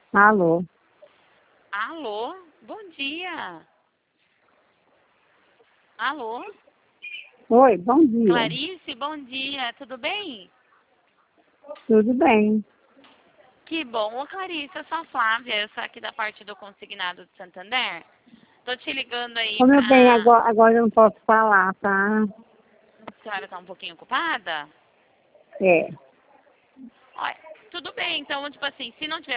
Alô? Alô? Bom dia. Alô? Oi, bom dia. Clarice, bom dia. Tudo bem? Tudo bem? Que bom. Ô, Clarice, eu sou a Flávia. Eu sou aqui da parte do Consignado de Santander. Tô te ligando aí Ô, meu bem, pra... agora eu não posso falar, tá? A senhora tá um pouquinho ocupada? É. Olha, tudo bem. Então, tipo assim, se não tiver